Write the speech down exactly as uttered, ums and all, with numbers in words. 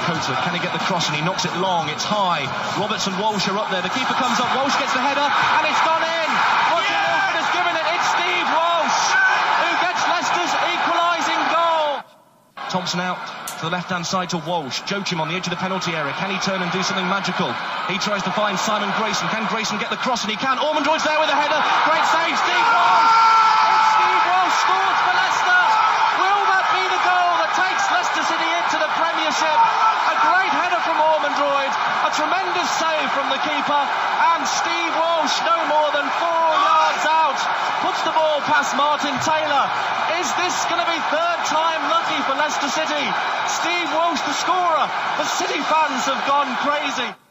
Coates, can he get the cross, and he knocks it long, it's high. Roberts and Walsh are up there, the keeper comes up, Walsh gets the header, and it's gone in! Roger yeah! Milford has given it, it's Steve Walsh, who gets Leicester's equalising goal! Thompson out to the left-hand side to Walsh, Joachim on the edge of the penalty area, can he turn and do something magical? He tries to find Simon Grayson, can Grayson get the cross, and he can, Ormondroyd's there with a header, great save, Steve Walsh! It's Steve Walsh scores for Leicester! Will that be the goal that takes Leicester City into the Premiership? A great header from Ormondroyd, a tremendous save from the keeper, and Steve Walsh, no more than four yards out, puts the ball past Martin Taylor. Is this going to be third time lucky for Leicester City? Steve Walsh the scorer. The City fans have gone crazy.